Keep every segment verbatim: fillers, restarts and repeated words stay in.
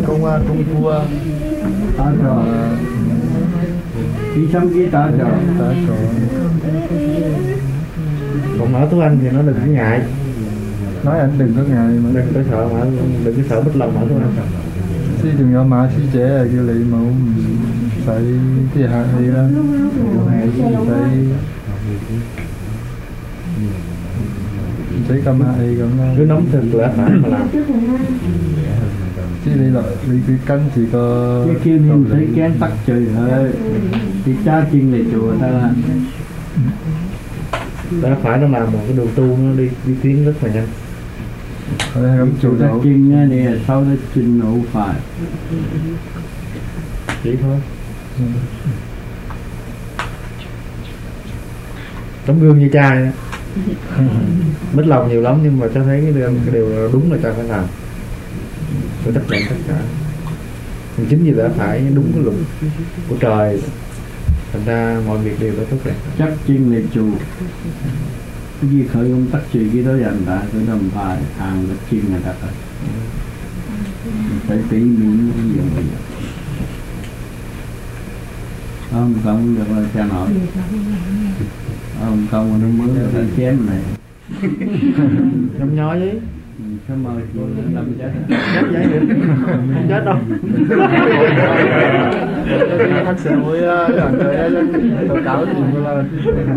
công công vua tá trò đi xong kia tá trò tá trò. Còn Mã Tú Anh thì nó đừng có ngại, nói anh đừng có ngại mà đừng có sợ mà đừng có sợ mất lòng Mã Tú Anh. Chứ đừng có Mã Sư Trẻ là kêu lị mà phải thì hạ thì đó phải thấy cầm hạ thì cầm cứ nóng thực lẽ phải mà làm. Chứ đi là đi cái canh chỉ có cái kêu mình thấy kén tắc trời thôi thì cha chinh về chùa ta là Lẽ phải nó làm một cái đường tu nó đi đi tiến rất là nhanh. Ở chủ ta chinh thì sau đó chinh nổ phải chỉ thôi. Tấm gương như cha vậy. Mất lòng nhiều lắm nhưng mà cha thấy cái điều, cái điều đúng là cha phải làm, phải chấp nhận tất cả. Nhưng chính vì đã phải đúng cái luật của trời, thành ra mọi việc đều đã tốt đẹp. chắc chinh về chùa cái gì khởi công tắc trì cái đó dành ta cái đầm phải hàng đất chinh là thật rồi phải tỉ mỉ cái gì bây giờ ông công được là cha nội ông công nó mới là chém này Nhâm nhói với cảm ơn chị lâm chết chết vậy được không chết đâu. Thật sự vui gần tới tôi cáo thì tôi là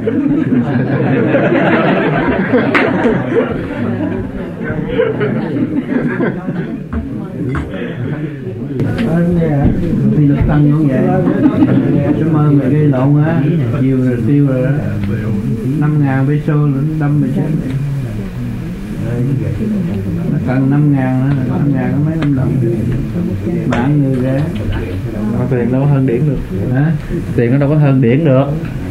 thì được tăng cũng vậy. Cảm ơn mày gây lộn á nhiều rồi tiêu rồi đó năm ngàn peso đâm mày chết nó cần năm ngàn nữa năm ngàn có mấy năm đồng bạn người rẻ Mà tiền đâu có hơn điển được. hả Tiền nó đâu có hơn điển được.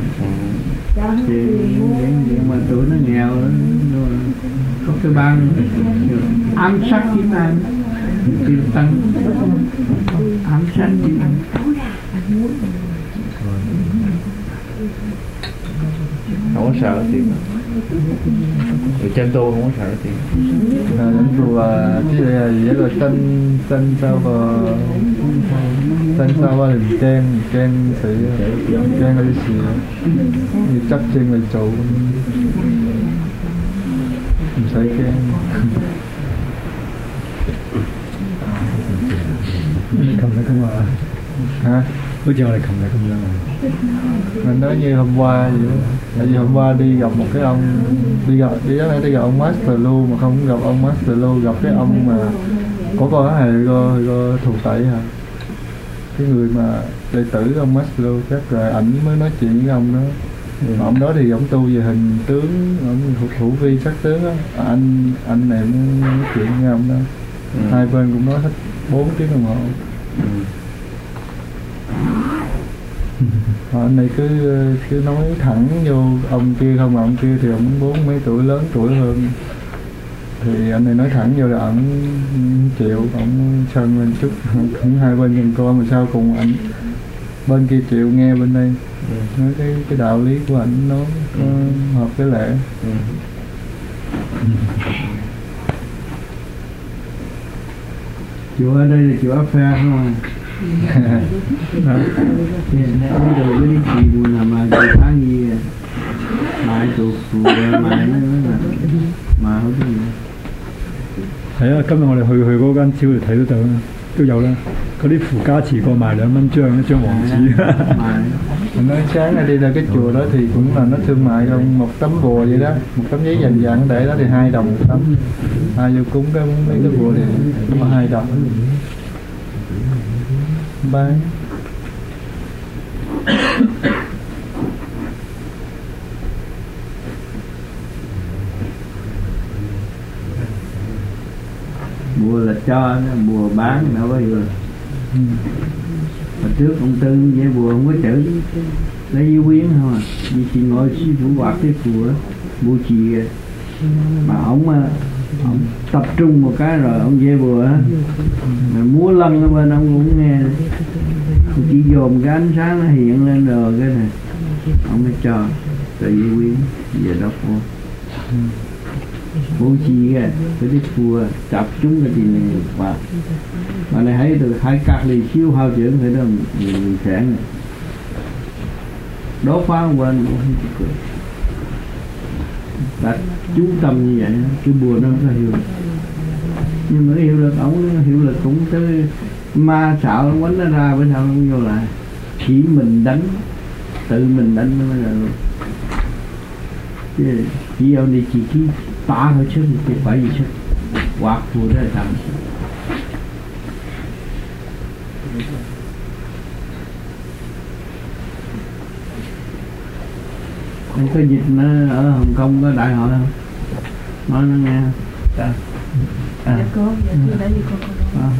nhưng mà tụi nó nghèo có cái băng ám sát kiếm ăn kim tăng ám sát kiếm ăn Không có sợ tiền. Người chân tu không có sợ tiền. là đánh vừa chứ là gì rồi tên tên sao và tên sao và hình trang trang sự trang là gì như chấp trên là trụ không phải trang không phải không à hả bây giờ là không phải không đâu. mình nói như hôm qua vậy đó. Tại vì hôm qua đi gặp một cái ông đi gặp đi đó đi gặp ông Master Lu mà không gặp ông Master Lu, gặp cái ông mà có con hề có có thù tẩy hả, cái người mà đệ tử ông Master Lu chắc rồi ảnh mới nói chuyện với ông đó. Ừ. Ông đó thì ông tu về hình tướng, ông thủ, thủ vi sắc tướng á, anh anh này mới nói chuyện với ông đó. Ừ. Hai bên cũng nói hết bốn tiếng đồng hồ. Ừ. Anh này cứ cứ nói thẳng vô ông kia không, mà ông kia thì ông bốn mấy tuổi lớn tuổi hơn thì anh này nói thẳng vô là ông chịu, ông sân lên chút cũng hai bên nhìn con mà sao cùng anh bên kia chịu nghe bên đây. Ừ. Nói cái cái đạo lý của anh nó có hợp với lẽ. Ừ. chùa ở đây là chùa áp pha không à bây giờ mới đi chị buồn là mà chị tháng gì mãi tụ phụ mãi nó nói là mà không có gì. 係啊，今日我哋去去嗰間超嚟睇到就都有啦，嗰啲附加持過賣兩蚊張一張黃紙。 Mình nói sáng nay đi ra cái chùa đó thì cũng là nó thương mại không, một tấm bùa vậy đó, một tấm giấy dành dặn để đó thì hai đồng một tấm, ai vô cúng cái mấy cái bùa thì có hai đồng bán. Bùa là cho, bùa bán đâu có vừa. Ừ. Hồi trước ông Tư vậy bùa không có chữ, lấy với quyến không à, vì chị ngồi sư phụ quạt cái bùa, bùa chị mà ông, ông tập trung một cái rồi ông dê bùa á, mà múa lân ở bên ông cũng nghe, ông chỉ dồn cái ánh sáng nó hiện lên rồi cái này, ông mới cho, tự với quyến về đọc vô. bố trí cái cái đi phù chập chúng cái gì này và mà này thấy được hai các lì siêu hao trưởng thì đó mình sẽ đó phá quên đặt chú tâm như vậy cái bùa nó có hiệu lực, nhưng mà hiệu lực ổng hiệu lực cũng tới ma xạo nó quánh nó ra với sao không vô lại, chỉ mình đánh tự mình đánh nó mới là luôn, chứ chỉ ông đi chỉ chỉ tả thôi chứ không phải gì chứ quạt phù đó là thằng anh có dịch nó ở Hồng Kông có đại hội không? Nói nó nghe không? À. Dạ có, dạ tôi đã đi con con À.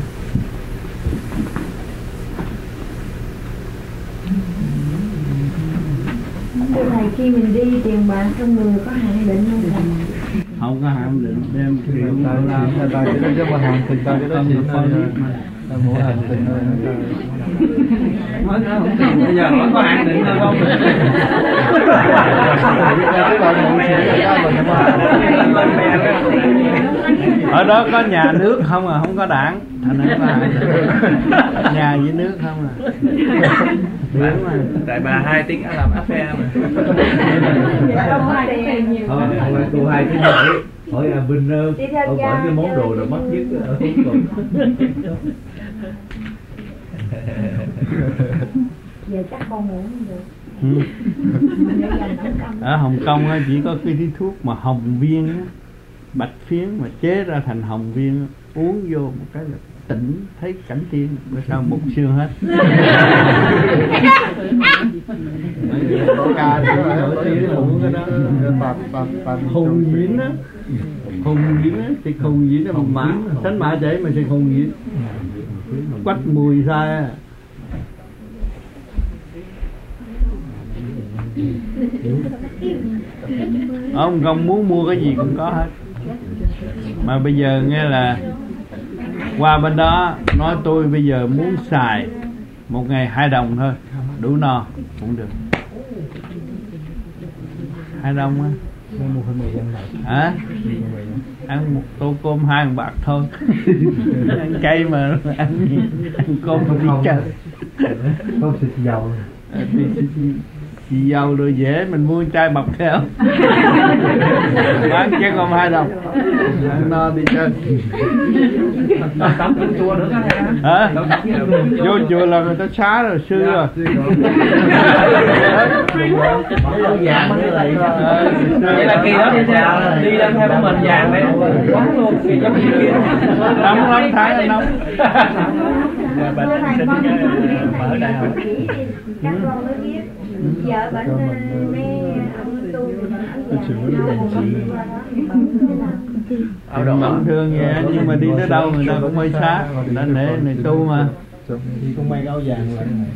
Thưa thầy, khi mình đi tiền bạc trong người có hạn định không thầy? Không có hạn định đem triệu tại đô la tại tại cái đó chứ mà hàng tình ta cái đó chuyện này mỗi hàng tình thôi. nói nó không tiền bây giờ nó có hạn định đâu không? Ở đó có nhà nước không à, không có đảng, thành ra có hạn định. Nhà với nước không à. Đúng mà. Tại bà hai tiếng đã làm áp phe mà. Không có tiền nhiều. Thôi, hỏi cô hai cái hỏi hỏi à Vinh ơi, ông hỏi cái món đồ nào mắc nhất ở Hồng Kông. Giờ chắc con ngủ không được. Ừ. Ở Hồng Kông á, chỉ có cái thứ thuốc mà hồng viên á, bạch phiến mà chế ra thành hồng viên uống vô một cái là tỉnh thấy cảnh tiên, bữa sau mục xương hết. Có ca thì nổi tiếng cũng cái đó bạc bạc bạc Hùng diễn á, hùng diễn á, thì hùng diễn là một mã, sánh mã chảy mà thì hùng diễn, quách mùi sai á. Ông không muốn mua cái gì cũng có hết, mà bây giờ nghe là qua bên đó nói tôi bây giờ muốn xài một ngày hai đồng thôi đủ no cũng được, hai đồng á hả? Ăn một tô cơm hai đồng bạc thôi. Ăn cay mà ăn gì? Ăn cơm không đi chơi. Không xịt dầu. Xì dầu rồi dễ, mình mua chai bọc theo. Bán chén còn hai đồng. Ăn no đi chơi. Tắm chùa nữa hả? Vô chùa là người ta xá rồi, sư rồi. Vậy là kỳ đó đi theo đi lên theo của mình vàng đấy quấn luôn, kỳ giống như kia nóng lắm, thái là nóng. Bà mở đại học. Các con mới biết vợ bệnh mê ông tu Ông mẫn thương vậy nhưng mà đi tới đâu người ta cũng mới xá, đã nể này tu mà. Thì con may áo vàng lại này.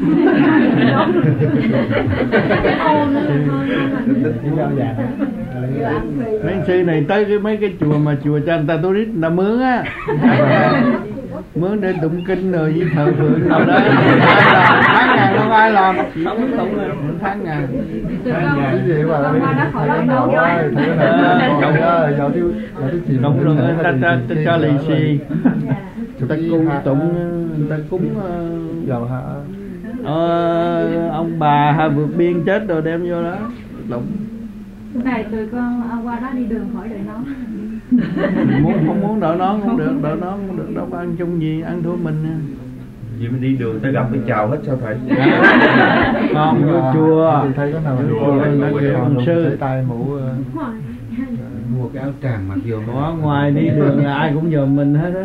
Mấy sư này tới cái mấy cái chùa mà chùa cho người ta tourist người ta mướn á, mướn để tụng kinh rồi với thờ phượng nào đó. Tháng ngàn đâu ai làm, sống tụng rồi tháng ngàn. Cái gì mà ngầu quá, thấy cái này ngầu giờ tiêu giờ tiêu chìm. Đúng rồi, ta ta ta cho lì xì. Người ta cung tụng, người ta cúng dầu hả? Ờ, ông bà ha vượt biên chết rồi đem vô đó tụng. Này tụi con qua đó đi đường khỏi đợi nón. Muốn không muốn đợi nón không được, đợi nón không được, đâu có ăn chung gì, ăn thua mình. Vậy mình đi đường tới gặp cái chào hết sao thầy? Con vô chùa thấy có nào mà chùa ông sư tay mũ Mua cái áo tràng mặc vô. ở ngoài đi đường là ai cũng dòm mình hết á.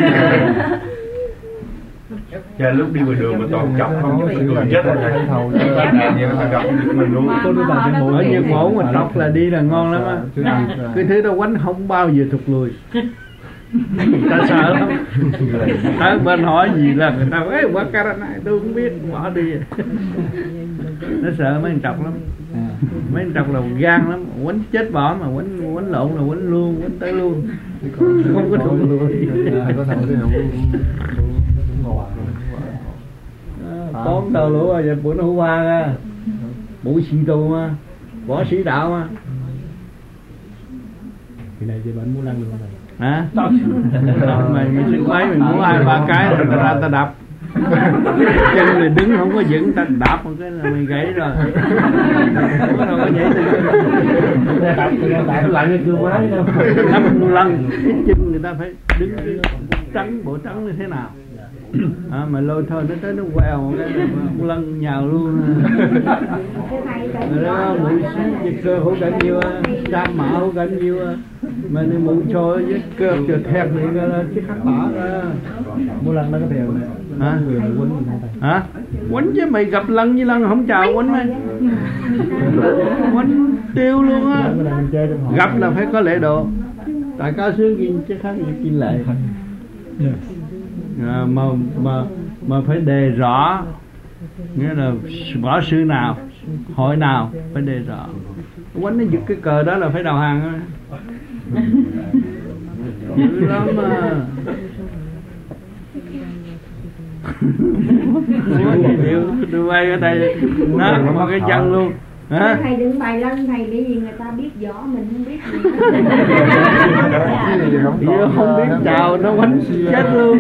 Giờ lúc đi ngoài đường mà toàn chọc không có người chết rồi thầy. thầu Vậy mà gặp mình luôn. Ở như mổ mà trọc là đi là ngon lắm á. Cái thứ đó quánh không bao giờ thụt lùi. Ta sợ lắm. Ta bên hỏi gì là người ta ê qua cara này tôi không biết, bỏ đi. Nó sợ mấy thằng trọc lắm. Mấy thằng trọc là gan lắm, quánh chết bỏ mà quánh quánh lộn là quánh luôn, quánh tới luôn. Không có thụt lùi. có thầu thì không ngọt. Tóm tàu lũ rồi, vậy bữa nó hú hoa ra. Mũi sĩ tu mà, võ sĩ đạo mà. Kỳ này chị bệnh muốn lăn luôn rồi. Hả? Mày mày sức mấy mày muốn hai ba cái rồi ta ra ta đập. Chân mày đứng không có vững ta đạp một cái là mày gãy rồi. Không có đâu có nhảy được. Đạp lại như cưa máy đâu. Năm lần cái chân người ta phải đứng cái trắng bộ trắng như thế nào. À, mà lôi thôi nó tới nó quẹo cái một lần nhào luôn. Rồi đó mũi xíu cơ hữu cảnh nhiều á, trăm mã hữu cảnh nhiều á. Mà nếu mũi trôi với cơ trượt thẹt thì nó chiếc khắc bỏ ra. Muốn lăn nó có theo này. Hả? Người mà quýnh mình không Hả? Quýnh chứ mày gặp lân với lân không chào quýnh mày. Quýnh tiêu luôn á. Gặp là phải có lễ độ. Tại cao sướng kinh chứ khác gì kinh lệ. À, mà mà mà phải đề rõ, nghĩa là võ sư nào, hội nào phải đề rõ. Quánh nó giật cái cờ đó là phải đầu hàng thôi. Dữ lắm à. Tôi bay ở đây nó có cái chân luôn. Hả? Thầy đừng bài lân thầy để gì người ta biết võ mình không biết gì. Chứ không biết chào nó quánh chết luôn.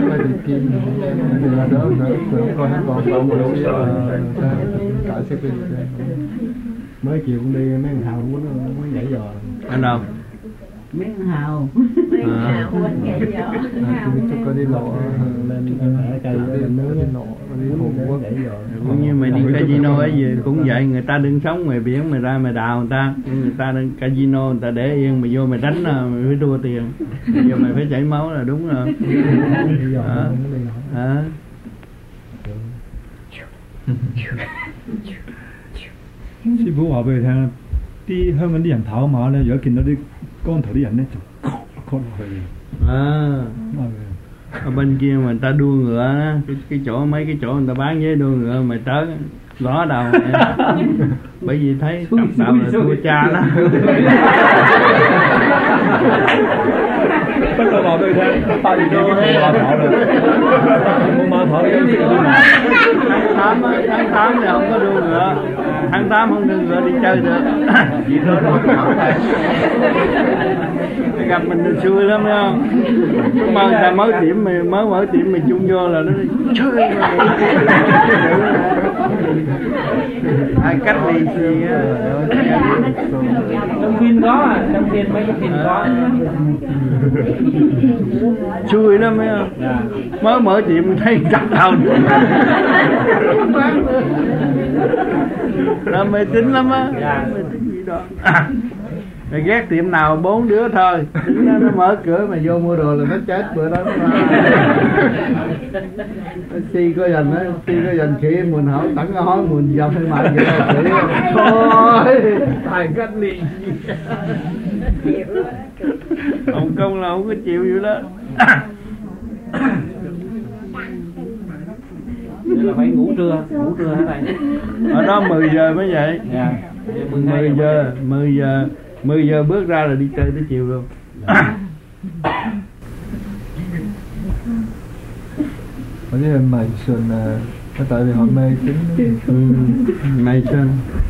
Mới chiều cũng đi mấy thằng hào quýnh nó nhảy giò. Anh đâu? Miếng hào. Miếng hào quánh nhảy giò. Có đi lộ lên cây lên nướng đi lộ đi hùng quá nhảy giò. Cũng như mày đi casino ấy gì cũng vậy, người ta đứng sống ngoài biển mày ra mày đào người ta, người ta đứng casino người ta để yên mày vô mày đánh là mày phải thua tiền, bây giờ mày phải chảy máu là đúng rồi. Hả? Hả? 師傅話俾你聽，啲香港啲人跑馬咧，如果見到啲光頭啲人咧，就 call 落去。 À, ở bên kia mà người ta đua ngựa á, cái, cái chỗ mấy cái chỗ người ta bán với đua ngựa mày tới gõ đầu mày. Bởi vì thấy tập đạo là thua cha đó. Bác tôi話俾你聽，八年幾冇馬跑啦，冇馬跑你知唔知嘛？ Tháng tám á, tháng tám thì không có đua ngựa, tháng tám không đua ngựa đi chơi được. Gặp mình được xui lắm thấy không? Mà người ta mới tiệm mày mới mở tiệm mày chung vô là nó chơi ai cách đi gì á. Trong phim có à, trong phim mấy cái phim có. Xui lắm thấy không? Mới mở tiệm thấy chặt đầu. Là mê tín lắm á. Mê tín gì đó. Mày ghét tiệm nào bốn đứa thôi, đứng đó nó mở cửa mà vô mua đồ là nó chết bữa đó. Si có dành á, si có dành khi mình hỏi tặng cái hói mình dòng hay mạnh vậy thôi. Tài cách liền. Hồng Kông là không có chịu vậy đó. Vậy là phải ngủ trưa, ngủ trưa hả thầy? Ở đó mười giờ mới vậy. Dạ. mười giờ, mười giờ, mười giờ bước ra là đi chơi tới chiều luôn. Có cái mày sườn là tại vì họ mê tính. Ừ, mày sườn.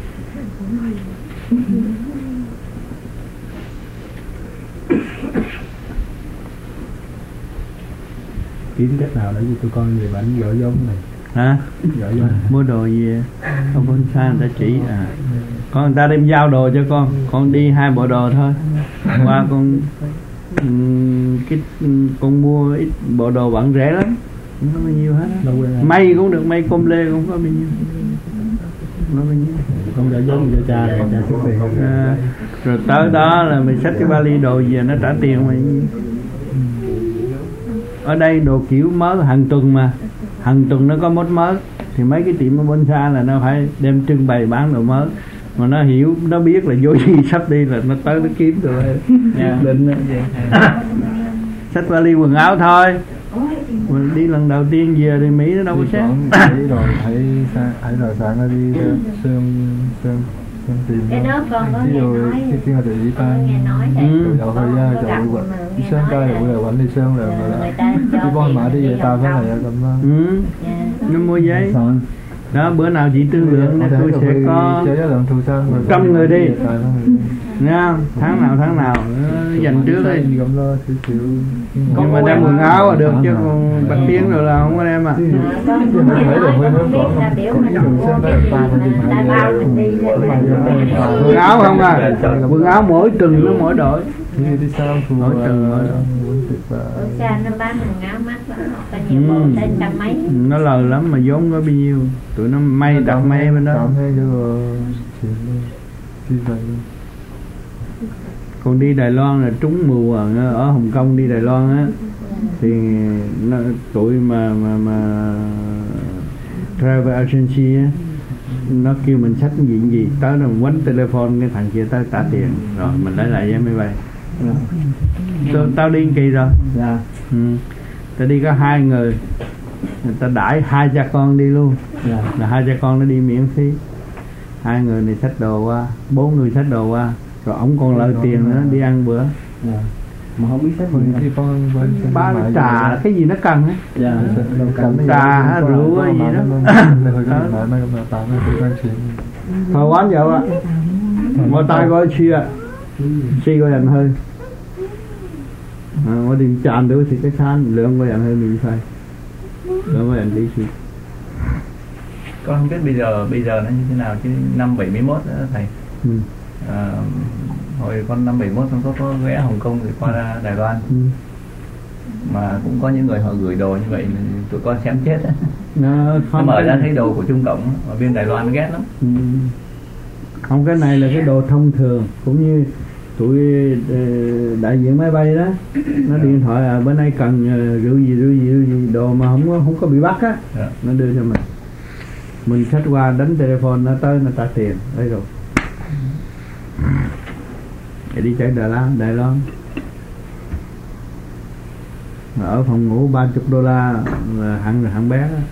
Kiếm cách nào để cho tụi con về bệnh giỏi giống này. Hả? Giỏi giống. Mua đồ gì ở bên xa người ta chỉ à. Con người ta đem giao đồ cho con, con đi hai bộ đồ thôi. Qua con um, cái con mua ít bộ đồ bạn rẻ lắm, không có bao nhiêu hết. May cũng được, may com lê cũng có bao nhiêu. Không có bao nhiêu. Con đã giống cho cha rồi, cha số tiền không. À, rồi tới đó là mình xách cái vali đồ về nó trả tiền mày. Ở đây đồ kiểu mới hàng tuần mà, hàng tuần nó có mốt mới, thì mấy cái tiệm ở bên xa là nó phải đem trưng bày bán đồ mới, mà nó hiểu nó biết là vô gì sắp đi là nó tới nó kiếm rồi. Yeah. Định xách vali quần áo thôi, mình đi lần đầu tiên về thì Mỹ nó đâu có xét. Thấy rồi thấy thấy rồi sáng nó đi sơn sơn sơn tìm Cái đó con có nghe nói. cái kia là đi tan Nghe nói thầy Ừ. rồi hơi ra chậu quậy đi sơn cây rồi quậy đi sơn rồi là đi bon mã đi về tao phải là cầm Ừ. Nó mua giấy đó, bữa nào chị thương lượng Ờ, tôi sẽ có chế lượng thu sơn trăm người đi. nha, tháng nào tháng nào nó dành trước đi. Gom lo xíu xíu. Nhưng mà đem quần áo là được chứ còn bạch tiếng rồi là không có đem à. Quần áo không à, quần áo mỗi tuần nó mỗi đổi. Đi sao phù mỗi tuần mỗi đổi. Cha nó bán quần áo mắc lắm, có nhiều bộ tới trăm mấy. Nó lời lắm mà vốn có bao nhiêu, tụi nó may đặt may bên đó. Còn đi Đài Loan là trúng mùa ở Hồng Kông đi Đài Loan á thì nó, tụi mà mà mà travel agency á nó kêu mình xách cái gì cái gì tới rồi quánh telephone cái thằng kia tới trả tiền rồi mình lấy lại vé máy bay. Tao, tao đi kỳ rồi. Dạ. Ừ. Tao đi có hai người, người ta đãi hai cha con đi luôn. Dạ. Là hai cha con nó đi miễn phí. Hai người này xách đồ qua, bốn người xách đồ qua, rồi ổng còn lời tiền nữa đi ăn bữa. Dạ. Mà không biết xách gì có ba trà cái gì nó cần á. dạ. Trà rượu cái gì đó. Thôi quán vậy ạ. Ngồi tay coi chia, chia coi dành hơi. Ngồi đi chạm được thì cái khán lượng coi dành hơi mình phải. Lượng coi dành đi xí. Con không biết bây giờ bây giờ nó như thế nào chứ năm bảy mươi mốt đó thầy. Ừ. À, hồi con năm bảy mốt con có, có ghé Hồng Kông rồi qua Đài Loan. Ừ. Mà cũng có những người họ gửi đồ như vậy tụi con xem chết á. Nó Nó mở ra thấy đồ của Trung Cộng ở bên Đài Loan nó ghét lắm. Ừ. Không, cái này là cái đồ thông thường, cũng như tụi đại diện máy bay đó nó điện thoại à bên đây cần rượu gì rượu gì rượu gì đồ mà không có không có bị bắt á. Dạ. Nó đưa cho mình, mình khách qua đánh telephone nó tới nó trả tiền đấy rồi. Để đi chơi Đài Loan, Đài Loan ở phòng ngủ ba mươi đô la là hạng hạng bé đó.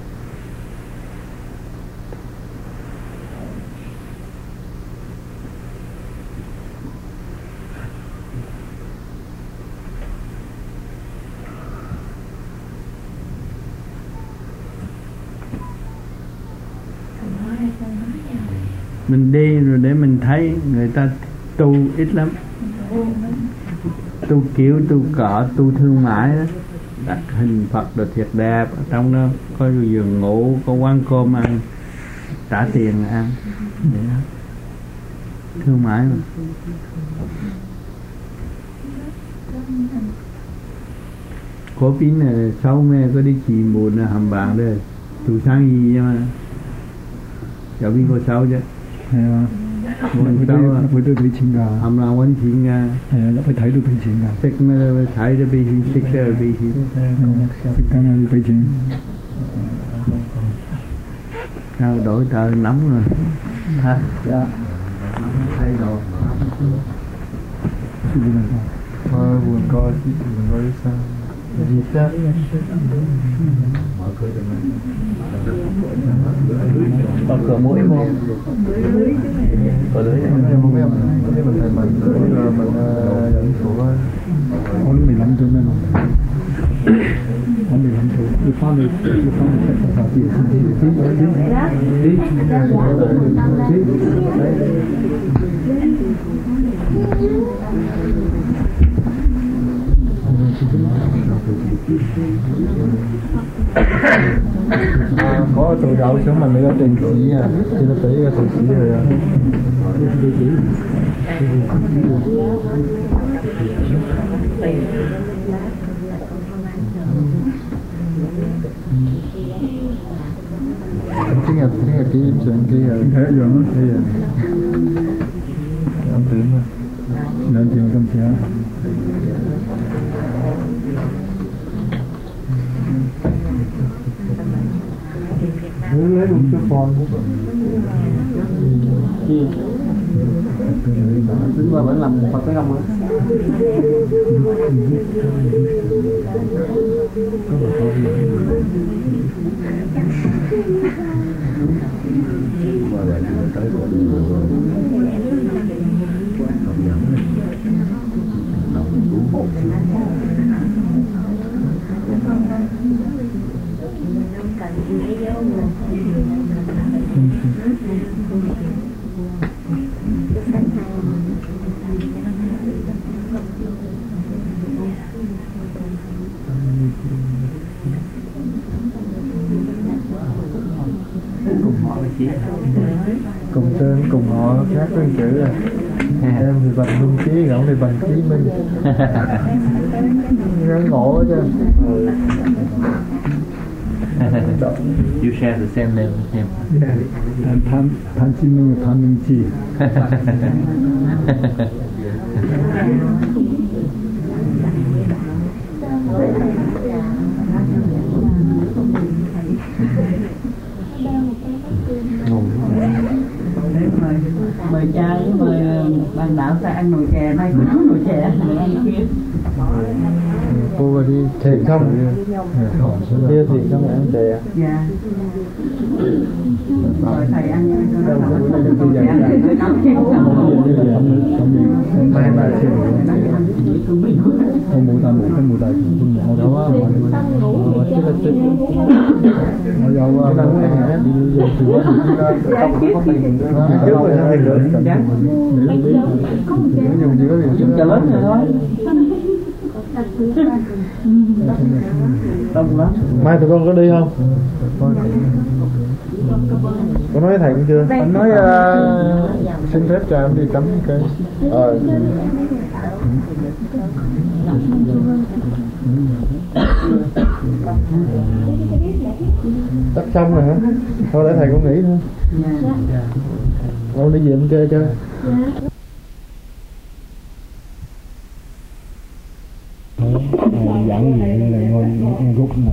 Mình đi rồi để mình thấy người ta tu ít lắm, tu kiểu tu cọ tu thương mại đó, đặt hình Phật đồ thiệt đẹp, ở trong đó có giường ngủ, có quán cơm ăn, trả tiền ăn vậy đó. Thương mại mà. Có pin này sau mẹ có đi chỉ buồn là hầm bảng đây tu sang gì chứ mà cháu pin có sao chứ. Buổi tối buổi tối thấy chuyện cả. Hầm là quán chuyện nha. Nó phải thấy được thấy chuyện cả. Thích mới thấy được bị thích được bị thích. Cái này thấy chuyện. Sao đổi trời nóng rồi. Hả? Dạ. Thay đồ. Thôi buồn coi chứ buồn coi sao. Gì sao? Mở cửa cho mình. Mở cửa mũi không? Cửa lưới Không biết không biết mình thầy mình rồi mình dẫn xuống có lúc mười lăm tuổi mới làm. Có mười lăm tuổi, tôi phát được tôi phát được cái sao tiền đi à, có từ đầu xuống mình mới có tiền chỉ à, chỉ có tỷ có tiền chỉ rồi à. Tiếng Nhật tiếng Nhật ký chuyện ký rồi thế rồi đó. ký rồi âm tiếng rồi Lên tiền tâm xe. lấy một cái phone Tính qua vẫn làm Phật cái không á. chị. Cùng tên cùng họ khác với chữ rồi. Em thì Bành Minh Chí, ổng thì Bành Chí Minh. Ngắn ngộ quá chứ. You share the same name with him. And Pan Pan Chi Minh và Pan Minh Chi. Mời, mời cha với mời ban đạo ta ăn nồi chè, nay cũng nấu nồi chè để ăn kia. Cô vào đi Thiệt không? Kia thiệt không ăn chè. Dạ. Rồi thầy ăn nha. mai mai xem không mua ta mua cái mua ta cũng mua đâu á mà chứ là tích mà đâu á đâu á đi về từ đó thì ra không có tiền nữa trước rồi sao tiền nữa dùng gì có gì Dùng chà lớn rồi thôi. Đông lắm. Mai tụi con có đi không? Có nói với thầy cũng chưa? Anh nói uh, xin phép cho em đi tắm cái Ờ. Tất xong rồi hả? Thôi để thầy con nghỉ thôi. Con đi về em chơi chơi. giảng gì là ngồi ngồi rút mà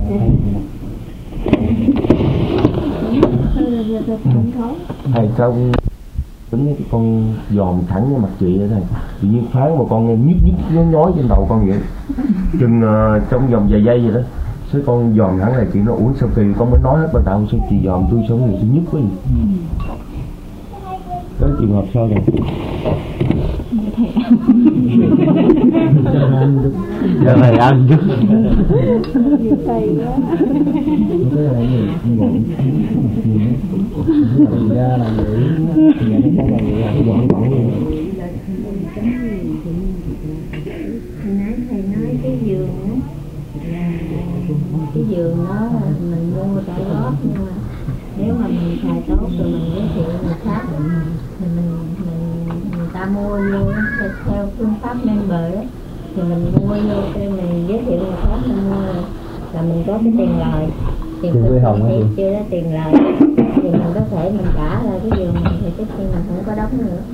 thầy sao tính cái con dòm thẳng với mặt chị vậy thầy, tự nhiên phán mà con nghe nhức nhức nhói nhói trên đầu con vậy chừng uh, trong vòng vài giây vậy đó, thế con dòm thẳng này chị nó uống sao kỳ, con mới nói hết ban đầu sao chị dòm tôi sao người tôi nhức quá gì. Có trường hợp sao rồi? Giờ này ăn chứ. cái này ngủ thì ra là nghỉ thì nó có là nghỉ là vẫn vẫn luôn. Nãy thầy nói cái giường á, cái giường đó mình mua trả góp, nhưng mà nếu mà mình xài tốt rồi mình giới thiệu người khác thì mình mình người ta mua vô theo, theo phương pháp member á, thì mình mua vô thì mình giới thiệu người khác mình mua là, là mình có cái tiền lời, tiền Quê Hồng thì chưa ra tiền lời thì mình có thể mình trả lại cái giường mình thì cái tiền mình không có đóng nữa.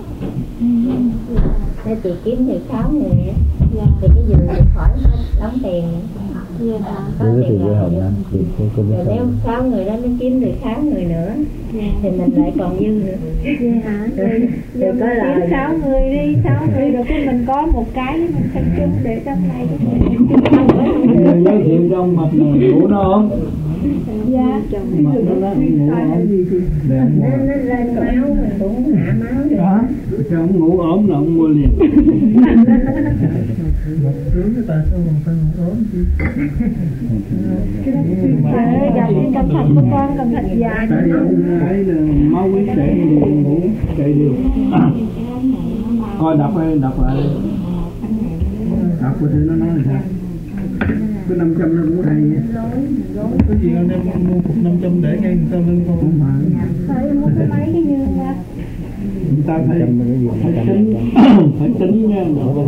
Nếu chị kiếm được sáu người á, thì cái giường thì khỏi đóng tiền nữa. Có tiền lời. Rồi nếu sáu người đó nó kiếm được sáu người nữa thì mình lại còn dư nữa. Rồi, rồi có lời sáu người đi, sáu người rồi cái mình có một cái mình tập trung để trong này Người giới thiệu trong mặt này ngủ nó không? dạ Mặt nó nó ngủ ổn gì chứ? nó nó lên máu mình cũng hạ máu được. Đó, sao không ngủ ổn là ông mua liền. Trướng người ta sao mà phải ngủ ốm chứ. gặp đi cầm thạch của con, cầm thạch dài Tại vì ông ấy là máu huyết để ngủ chạy đều. Coi đọc ơi, đọc lại. Đọc coi thử nó nói là sao. Cái năm trăm nó cũng hay nha. Cái gì anh em mua cục năm trăm để ngay người ta lưng thôi. Không phải. phải mua cái máy cái như là Người ta phải, phải tính, phải tính nha.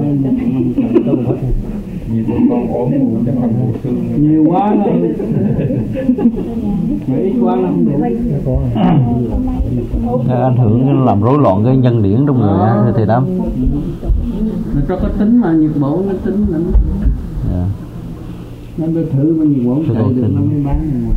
Nhiều tụi con ốm ngủ chắc là ngủ xương. Nhiều quá nó mà ít quá nó không đủ. Ảnh hưởng làm rối loạn cái nhân điển trong người á thì đó. Nó cho có tính mà nhiệt bổ nó tính lắm. Yeah. Nó đưa thử mà nhiệt bổ chạy được nó mới bán ra ngoài.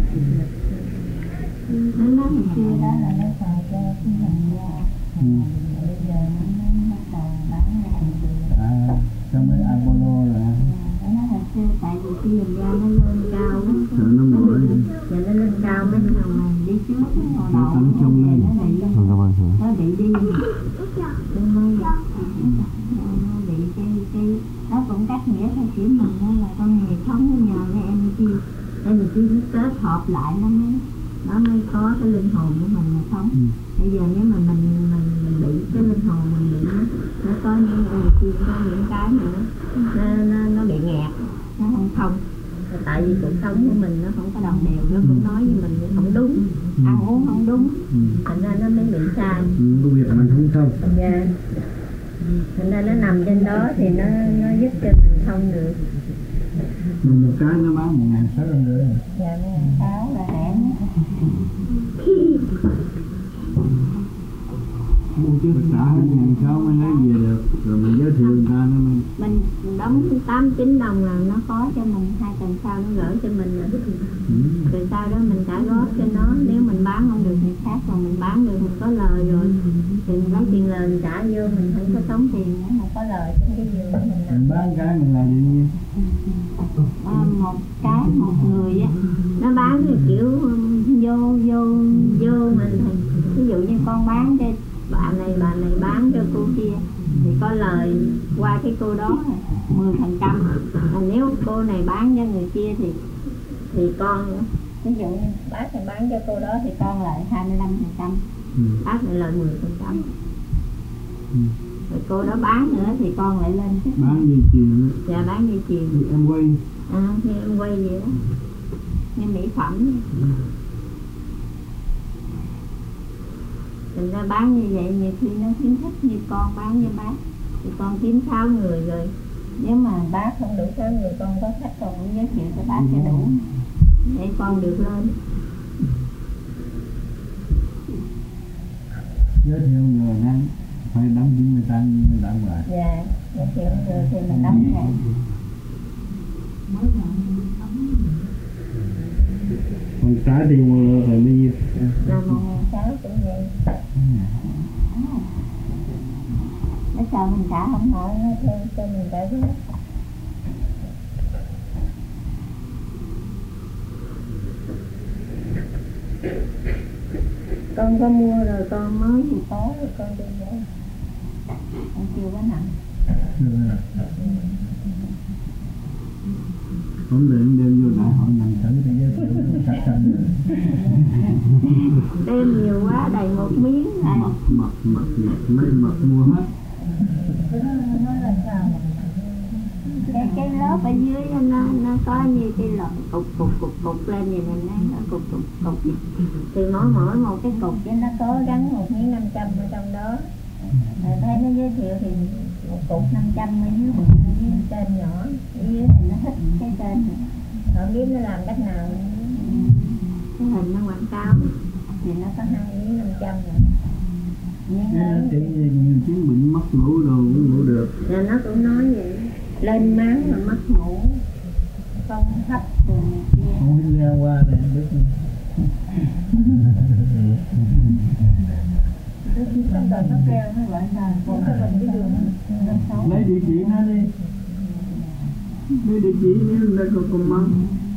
Nó nói hồi xưa đó là nó xài cho cái lần da. Bây giờ nó bắt đầu bán ra thành tiền. À, trong mấy Apollo là Nó nói hồi xưa tại vì cái lần da nó lên cao đó. rồi nó mở Giờ nó lên cao mấy thằng mà đi trước hồi nó đầu tắm chung lên. nó bị Cảm ơn thầy. nó bị đi tôi nói nó bị cái cái nó cũng cách nghĩa theo kiểu mình đó là con người sống với nhờ với em chi em chi kết hợp lại nó mới nó mới có cái linh hồn của mình mà sống. Bây giờ nếu mà mình mình mình bị cái linh hồn mình bị nó, nó có những em chi có những cái nữa nó nó nó bị nghẹt, nó không thông. Tại vì cuộc sống của mình nó không có đồng đều, nó cũng nói với mình không đúng. ăn uống không đúng, ừ. thành ra nó mới bị sai. Ừ, công việc mình không thông. Dạ. Thành ra nó nằm trên đó thì nó nó giúp cho mình thông được. Mình một cái nó bán một ngàn sáu trăm rưỡi. Dạ, một ngàn sáu là rẻ. Mua chứ phải trả hết ngàn sáu mới lấy về được, rồi mình giới thiệu người ta nó mình mình đóng tám chín đồng là nó có cho mình, hai tuần sau nó gửi cho mình rồi. ừ. Từ sau đó mình trả góp cho nó, nếu mình bán không được người khác, còn mình bán được mình có lời rồi thì mình lấy tiền lời mình trả vô, mình không có tốn tiền nữa mà có lời trên cái giường của mình làm. mình bán cái mình làm gì nhiêu? À, một cái một người á, nó bán thì kiểu vô vô vô mình, ví dụ như con bán cho bạn này, bạn này bán cho cô kia thì có lời qua cái cô đó mười phần trăm. Nếu cô này bán cho người kia thì thì con, ví dụ như bác này bán cho cô đó thì con lại hai mươi lăm phần trăm, ừ. bác lại lời mười phần trăm. ừ. Rồi cô đó bán nữa thì con lại lên chứ. Bán dây chuyền. Dạ, bán dây chuyền. Thì em quay. À, như em quay vậy đó, như mỹ phẩm. ừ. Thành ra bán như vậy nhiều khi nó khuyến khích, như con bán với bác thì con kiếm sáu người rồi, nếu mà bác không đủ sáu người con có khách còn cũng giới thiệu cho bác cho đủ để con được lên. Giới thiệu người năng phải đóng chín mươi tăng đóng lại. Dạ, giới thiệu người thì mình đóng lại. Còn trả tiền một là bao nhiêu? Là một ngàn sáu cũng vậy. Nó sợ mình trả không nổi, nó thôi cho mình trả hết. Con có mua rồi, con mới thì có rồi con đi vậy. Con chưa có nặng. Không định đem vô đại hội nằm thử thì giới thiệu sạch xanh. Đem nhiều quá đầy một miếng này. Mật, mật, mật, mật, mấy mật mua hết. Nó là sao? Cái, cái lớp ở dưới nó, nó có như cái lọ cục cục cục cục lên vậy này, nó cục cục cục vậy. Thì mỗi mỗi một cái cục chứ nó có gắn một miếng năm trăm ở trong đó. Rồi thấy nó giới thiệu thì một cục năm trăm ở dưới bự, dưới trên nhỏ, ở dưới thì nó thích cái trên này. Không biết nó làm cách nào. Cái hình nó quảng cáo thì nó có hai miếng năm trăm rồi. Nhưng nó chỉ nhiều chứng bệnh mất ngủ đồ cũng ngủ được. là nó cũng nói vậy, lên máu mà mất ngủ, không thấp rồi này kia. Không biết ra qua này không biết. Trong đời nó kêu nó gọi là còn cái mình cái đường lấy địa chỉ nó đi. Lấy địa chỉ nếu đây có con măng.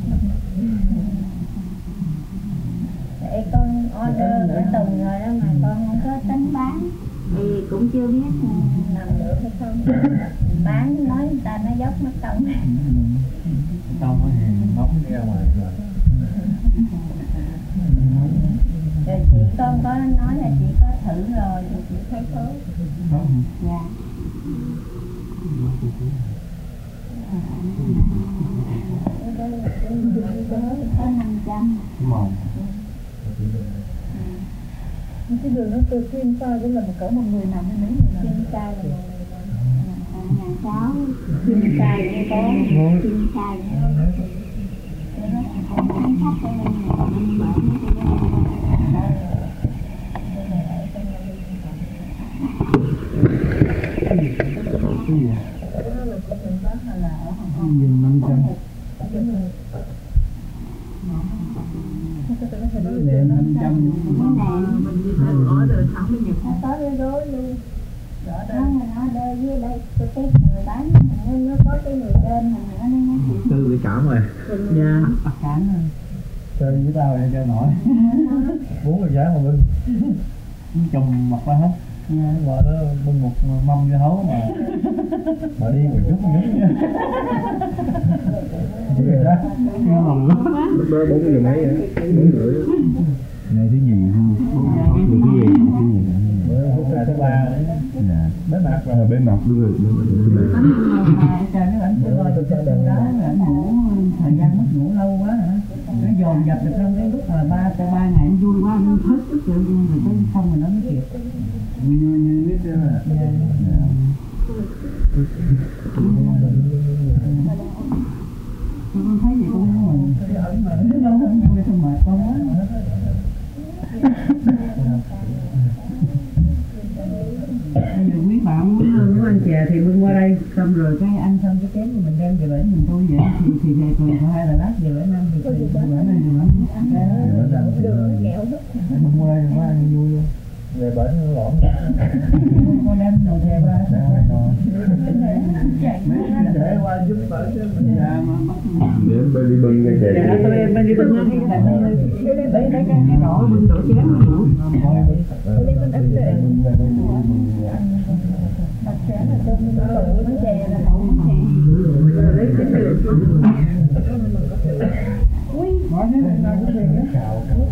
để con order cả tuần rồi đó mà con không có tính bán thì cũng chưa biết làm được hay không. Bán nói người ta nó dốc mất công. Không thì bóng đi ra ngoài rồi. Rồi chị con có nói là chị có thử rồi thì chị thấy tốt. Dạ. Có năm trăm. Cái đường nó từ kim sai với là một cỡ một người nằm hay mấy người nằm? Kim sai là một người nằm. Ngàn sáu. Kim sai nó có. Kim sai nó không bán khách cho nên người ta đi bệnh Dừng năm trăm. Để năm trăm. mình đi phải bỏ đời thẳng bên Nhật nó tới cái rối luôn. Đó mà nó đây với đây cái người bán nó, nó có cái người trên mình nữa nó nói Tư bị cảm rồi. Nha. Cảm rồi. Chơi với tao vậy chơi nổi. Bốn người sáng mà bưng. Chồng mặt ra hết. Nha, gọi nó bưng một mâm vô hấu mà mà đi một chút một chút nha. Chỉ vậy đó. Nghe lòng lắm. Lúc đó bốn giờ mấy vậy? Bốn rưỡi. Ngày thứ gì không? Thứ gì? Thứ gì? Bữa phút ra thứ ba đấy. Dạ. Bế mạc rồi. Bế mạc đúng rồi. Trời nó ảnh kêu coi trên đường đó ảnh ngủ thời gian mất ngủ lâu quá hả? Nó dồn dập được trong cái lúc mà ba ba ngày nó vui quá hết chút rồi người ta xong rồi nó mới kịp. Như như biết đó là. Con thấy vậy con nói mà nó đâu có vui thôi mà con nói. Bây giờ quý bà muốn muốn ăn chè thì bưng qua đây, xong rồi cái ăn xong cái chén thì mình đem về bển mình thôi vậy thì thì về tuần hai là lát về bển ăn thì thì bển ăn thì bển ăn. Bưng qua đây có ăn vui luôn. Về bển nó lỏng. Con đem đồ theo ra. Để qua giúp bển cho mình ra mà bắt. Để bên đi bưng cái chè. Dạ tôi em đi bưng cái này đây đây cái cái nọ bưng đổ chén nó đủ. Đây bên ấp đây. Đặt chén là trong tủ bánh chè là tủ bánh chè. Rồi lấy cái được. Ui, nói thế này là cái gì đó.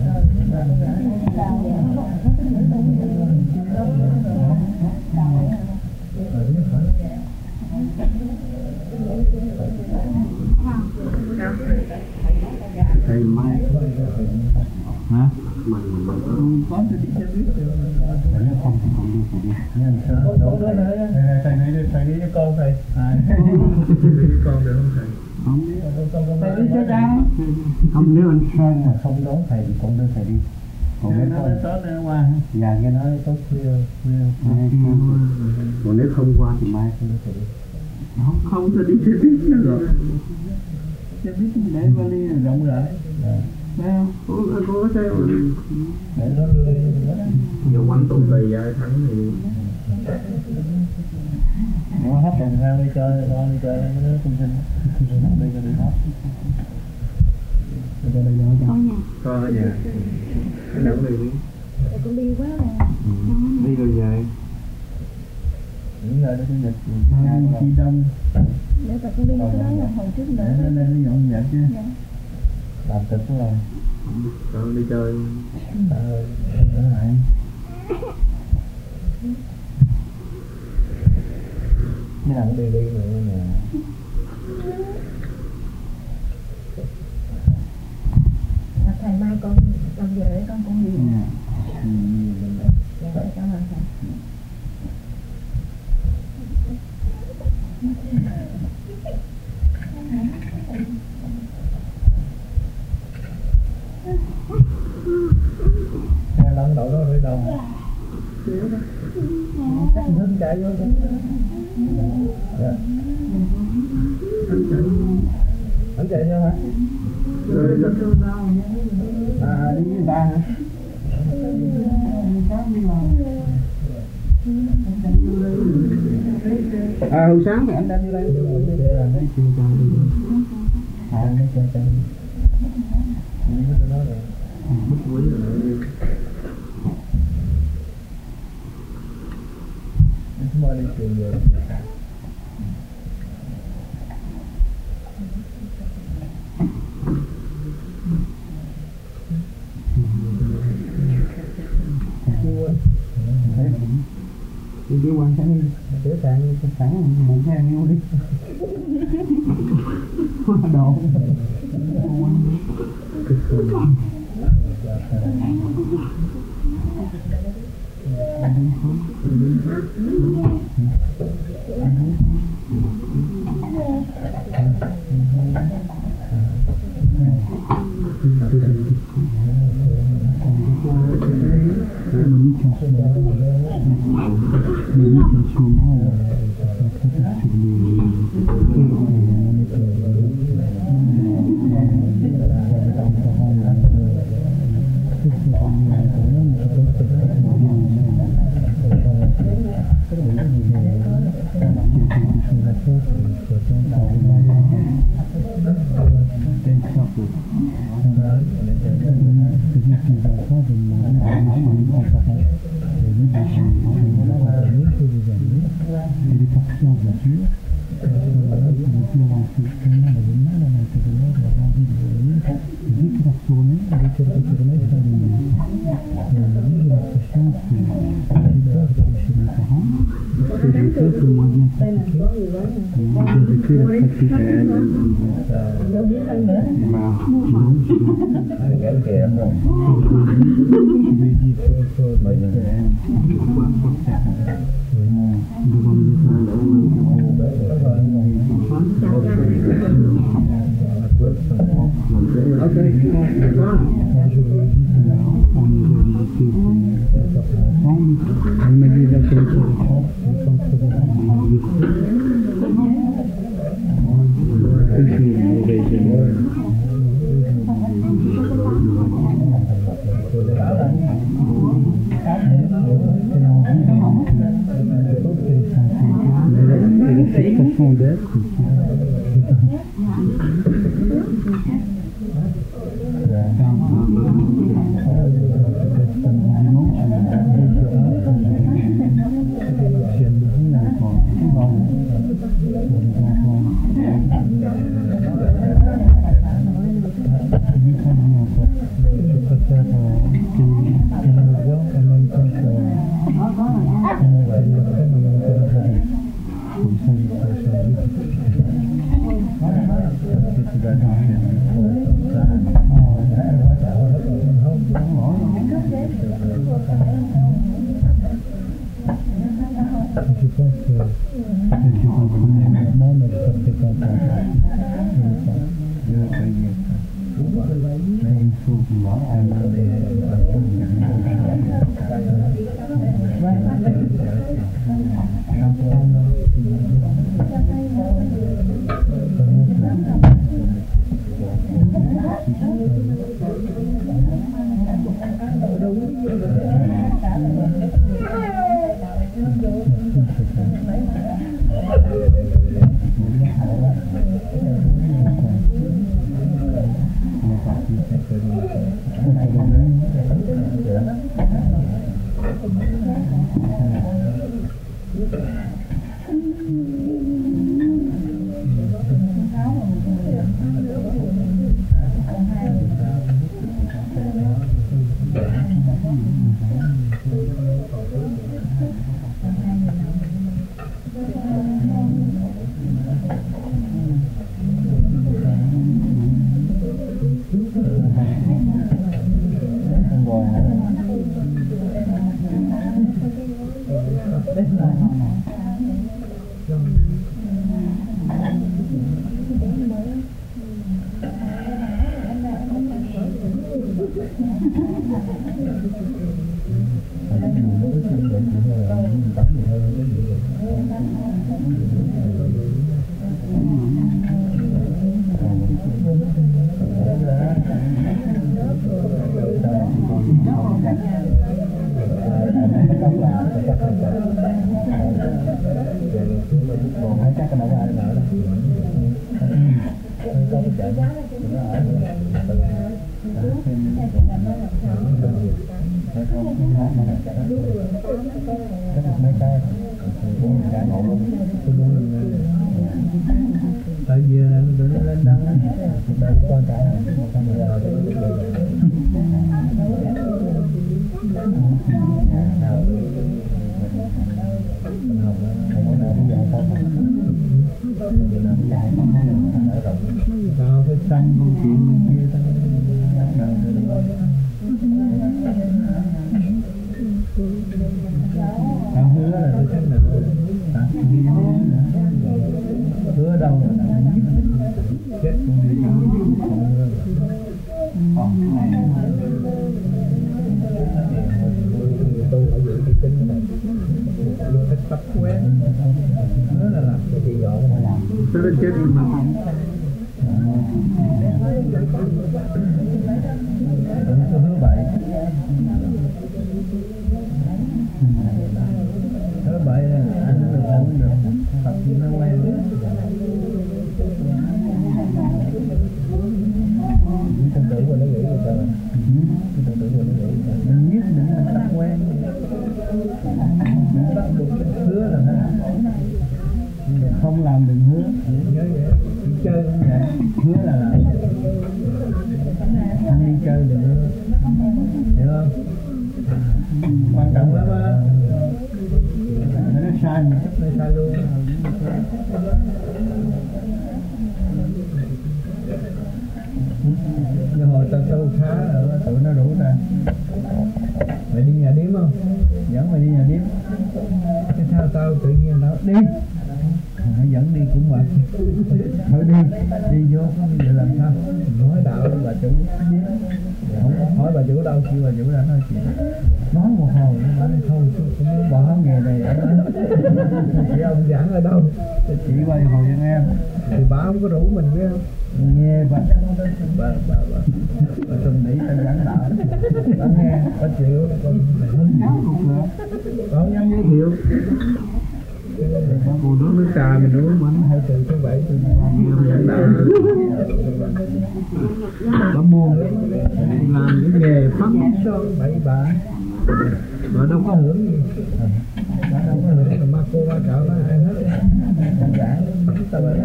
Thầy mai hả? Mình mình có thể đi chơi biết được. Nếu không thì không đi thì đi. Nhân sớ. Thầy đi đi, thầy đi với con thầy. Đi với con được không thầy? Không biết. Thầy đi chơi ra. Không, nếu anh Sơn mà không đón thầy thì con đưa thầy đi. Còn nếu nó con tối nay qua hả? dạ nghe nói tối khuya khuya. Còn nếu không qua thì mai con đưa thầy đi. Không, không tôi đi chơi biết nữa rồi. Chơi biết để vali là rộng rãi. Thấy không? Cô, cô có theo rồi. Để nó đưa đi. Giờ quánh tụ tì ai thắng thì nó hết rồi ra đi chơi, con đi chơi nó cũng xin. Đi cho đi hết. Đi cho đi vô cho. có ở nhà. Cái nào cũng đi. Con đi quá rồi. Đi rồi về. Những nơi đó cái dịch Chi đông. Để tại con đi cái đó là hồi trước nữa. Để nó lên nó dọn dẹp chứ. làm tịch rồi. Con đi chơi. Ờ, ở lại. Mấy thằng đi đi nữa nè. Thầy mai con làm về để con con đi. Dạ. Dạ, cảm ơn thầy. Xe lăn đậu đó đi đâu? Chắc hướng chạy vô. Dạ. Anh chạy nhau hả? À, đi với ba hả? À, hồi sáng thì anh đem vô đây. Mấy chiều cho đi. À, mấy chiều cho đi. Mấy cái đó rồi. Mất quý rồi. Chúng ta đi chiều về. Đi đi quan sáng đi. Để sáng Sáng mình theo nhau đi. Đồ. Cái kìa lắm rồi. Tại vì tụi nó lên đăng á, tụi con cả tao phải xanh con chuyện kia tao tao hứa là tôi chắc là tao hứa đâu là chết con đi tôi ở dưới cái kính này luôn thích bắt quen hứa là làm cái gì dọn mà làm tôi đã chết mà không tôi hứa bậy hứa bậy anh được anh được tập nó quen tưởng tượng của nó nghĩ gì sao tưởng tượng của nó nghĩ gì sao mình nhất định mình tập quen mình bắt buộc hứa là nó không làm đừng hứa nhớ vậy đi chơi cũng vậy hứa là làm không đi chơi đừng hứa hiểu không quan trọng lắm á nó sai mình chấp nó sai luôn như hồi tao tu khá rồi tụi nó rủ ta mày đi nhà điếm không, dẫn mày đi nhà điếm, cái sao tao tự nhiên nó đi nó dẫn đi cũng mệt thôi đi đi vô vậy làm sao nói đạo bà chủ không hỏi bà chủ đâu kêu bà chủ ra nói chuyện nói một hồi nó bảo thôi cũng muốn bỏ nghề này ở đó chị ông giảng ở đâu chị quay hồi cho em thì bà không có rủ mình biết không nghe bà bà bà bà bà từng nghĩ tao giảng đạo bà nghe bà chịu con nhân giới thiệu cô nước nước trà mình uống bánh hai từ số bảy từ giảng đạo bà mua làm cái nghề phát son bậy bạ mà đâu có hưởng gì bà đâu có hưởng là ba cô ba cậu nó ai hết giảng tao hứa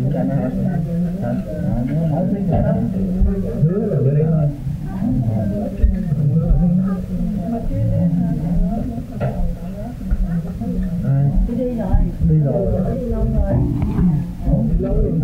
là bữa đây thôi đi rồi đi rồi đi lâu rồi đi lâu rồi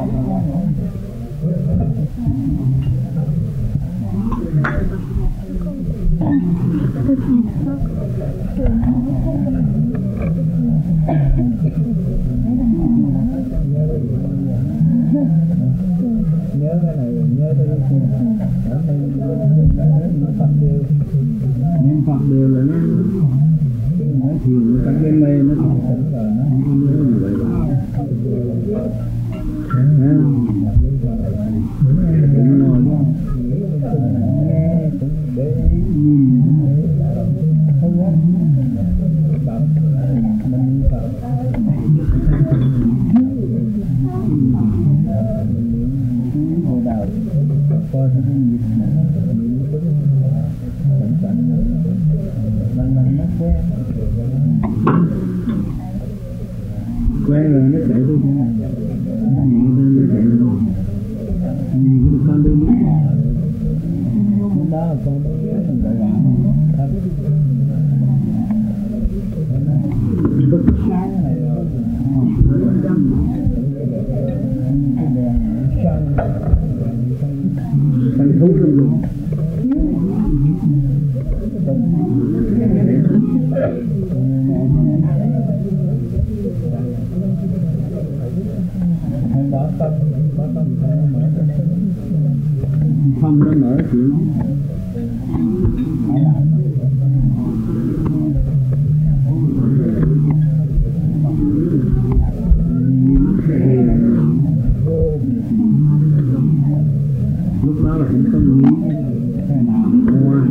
nhớ cái này nhớ cái ở đây nó Phật đều nhưng Phật đều là nó nói thiền nó cái mê nó thành tỉnh rồi nó không có nhớ gì vậy bà cũng ngồi đó nghe cũng để nhìn không á Phật mình Phật hồi đầu coi cái nhịp mình cẩn thận lần lần nó quen quen rồi nó chạy thôi nha nó nhẹ lên nó chạy luôn nhìn cái con đưa nước lúc đó là con đưa nước mình gọi là bất sáng này rồi cái đèn xanh xanh thú luôn bỏ tâm bỏ tâm không mở không nó mở chuyện lúc đó là cũng không nghĩ cái nào qua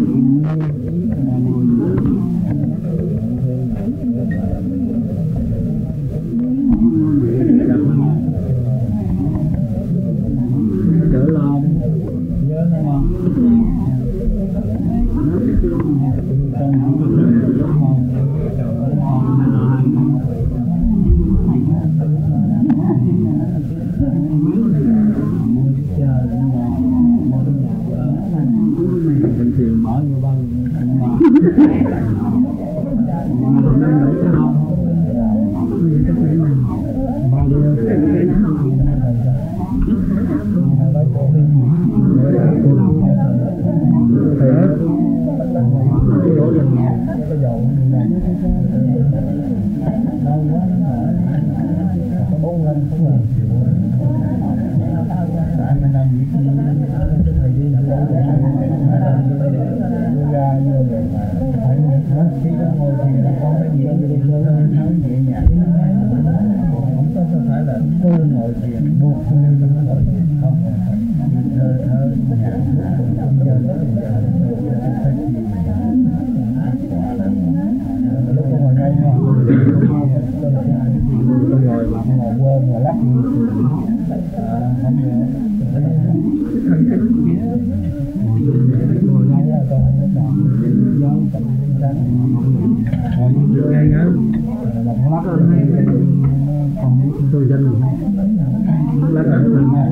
đỡ lo nhớ nó ngon bình thường bỏ vô băng tôi dân lát là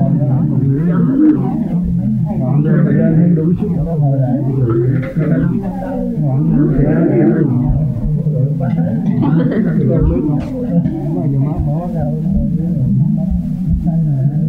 ngọn ra thời gian hay đủ chút nó hồi lại ngọn sẽ em con nước mà giờ má bỏ ra